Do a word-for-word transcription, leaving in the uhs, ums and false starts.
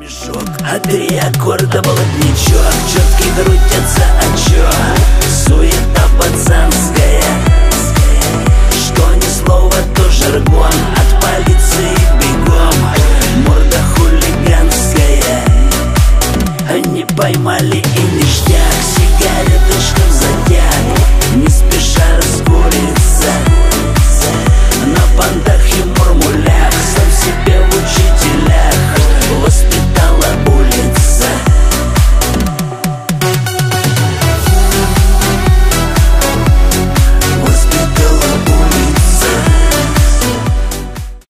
мешок, а три аккорда молодничок. Четки крутятся, а чё? Суета пацанская